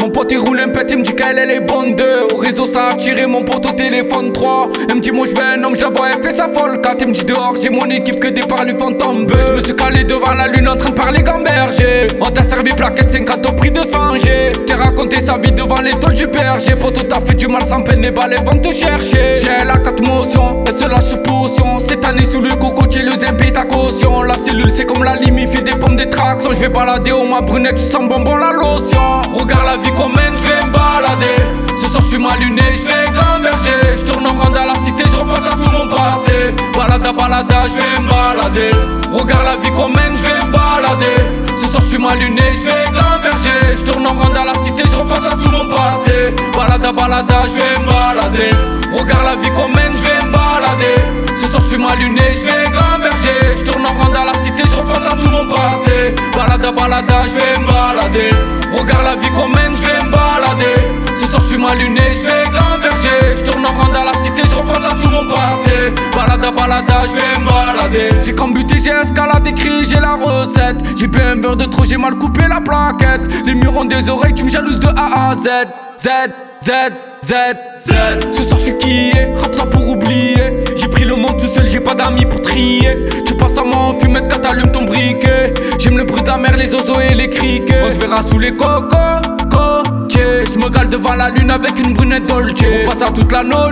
Mon pote il roule un pet, il me dit qu'elle est bonne 2. Au réseau ça a tiré mon pote au téléphone 3. Elle me dit moi je veux un homme, je la vois, elle fait sa folle 4. Elle me dit dehors j'ai mon équipe que des parlus fantômes. Je me suis calé devant la lune en train de parler gamberger. On t'a servi plaquette 50 au prix de 100 G. J'ai raconté sa vie devant l'étoile du berger. Poto t'as fait du mal sans peine, les balais vont te chercher. J'ai la 4 motions, elle se lâche potion. Cette année sous le cocotier, le zin paye ta caution. La cellule c'est comme la lime, il fait des pommes des tractions. Je vais balader au ma brunette, tu sens bonbon la lotion. Regarde la vie comme elle, je vais me balader. Ce soir je suis mal luné, je vais gamberger. Je tourne en rond dans la cité, je repasse à tout mon passé. Balada, balada, je vais me balader. Regarde la vie comme elle, je vais me balader. Ce soir je suis mal luné, je vais gamberger. Je tourne en rond dans la cité, je repasse à tout mon passé. Balada, balada, je vais me balader. Regarde la vie comme elle, je vais me balader. Ce soir je suis mal luné, je vais gamberger. Je tourne en rond dans la cité, je repasse à tout mon passé. Balada, balada, je vais me balader. Regarde la vie comme elle, je vais me balader. Ce soir je suis mal luné, je vais gamberger. Je tourne en rond dans la cité, je repasse à tout mon passé. Balada, balada, je vais me balader. J'ai cambuté, j'ai escaladé, crié, j'ai la recette. J'ai bu un verre de trop, j'ai mal coupé la plaquette. Les murs ont des oreilles, tu me jalouses de A à Z. Z, Z, Z, Z. Ce soir je suis quillé, rap pour oublier. J'ai pris le monde tout seul, j'ai pas d'amis pour trier. Tu passes à moi en fumette quand t'allumes ton briquet. J'aime le bruit de la mer, les oiseaux et les criquets. On se verra sous les cocotiers. Je me cale devant la lune avec une brunette dolce. On passe à toute la no.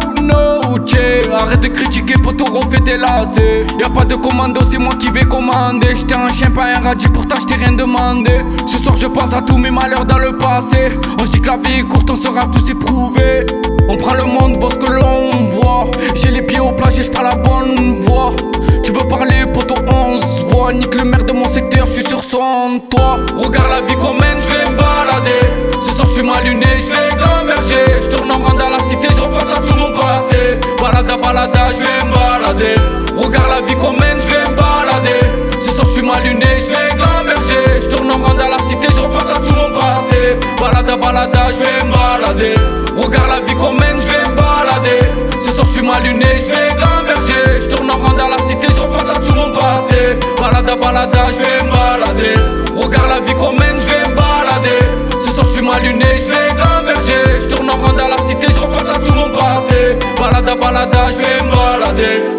Arrête de critiquer, poto, refais tes lacets. Y'a pas de commando, c'est moi qui vais commander. J'étais un chien, pas un radis, pourtant j't'ai rien demandé. Ce soir je pense à tous mes malheurs dans le passé. On se dit que la vie est courte, on sera tous éprouvés. On prend le monde, voit ce que l'on voit. J'ai les pieds au plat, j'ai pas la bonne voix. Tu veux parler, poto, on se voit. Nique le maire de mon secteur, j'suis sur son toit. Regarde la vie comme elle, j'vais me balader. Ce soir j'suis mal luné, j'vais gamberger. J'tourne en rond dans la cité, j'repasse à tout mon passé. Balada, balada, j'vais me balader. Regarde la vie comme elle, j'vais me balader. Ce soir j'suis mal luné, j'vais gamberger. J'tourne en rond dans la cité, j'repasse à tout mon passé. Balada, balada, j'vais me balader. Regarde la vie comme elle, j'vais me balader. Ce soir j'suis mal luné, j'vais gamberger. J'tourne en rond dans la cité, j'repasse à tout mon passé. Balada, balada, j'vais me balader. Regarde la vie comme elle, j'vais me balader. Ce soir j'suis mal luné, j'vais gamberger. J'tourne en rond dans la cité, j'repasse à tout mon passé. Balada, balada, j'vais me balader.